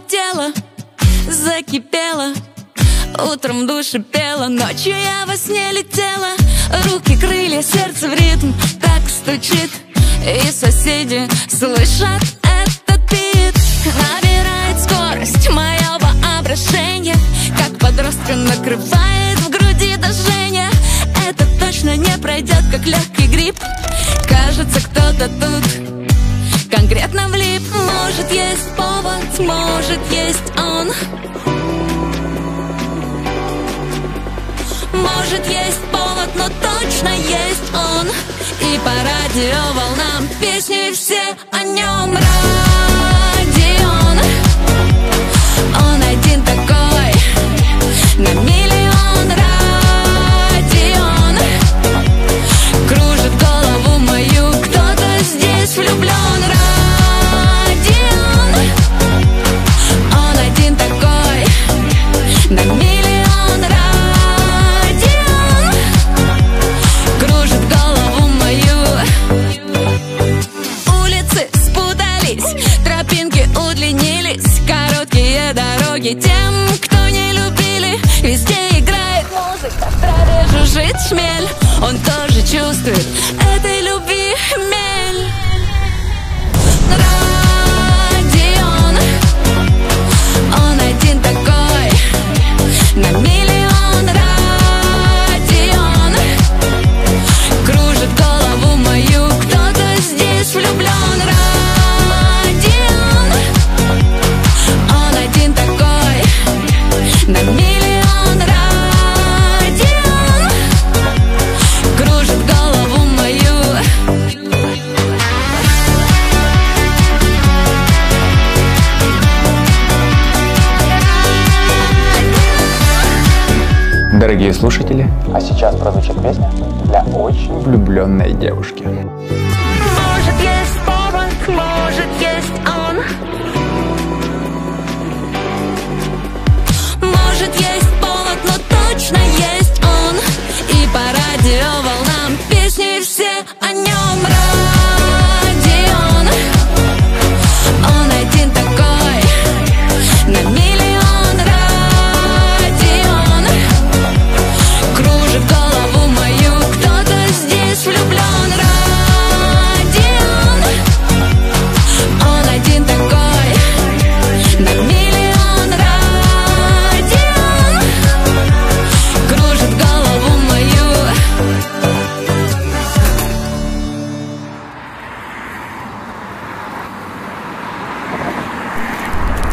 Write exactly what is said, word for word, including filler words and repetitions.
тело закипело, утром в душе пела, ночью я во сне летела. Руки, крылья, сердце в ритм так стучит, и соседи слышат этот бит. Набирает скорость мое воображение, как подростка накрывает в груди до жжения. Это точно не пройдет, как легкий грипп. Кажется, кто-то тут конкретно влип. Может, есть повод, может, есть он. Может, есть повод, но точно есть он. И по радиоволнам песни все о нем. Родион, он один такой на миллион. Родион кружит голову мою, кто-то здесь влюблен. Родион, он один такой на миллион. Родион кружит голову мою. Улицы спутались, тропинки удлинились, короткие дороги тем, кто не любили. Везде играет музыка, в траве жужжит шмель. Он тоже чувствует этой любви хмель. Родион, он один такой на миллион. Родион кружит голову мою, кто-то здесь влюблен. Родион, он один такой на миллион. Родион кружит голову мою. Дорогие слушатели, а сейчас прозвучит песня для очень влюбленной девушки.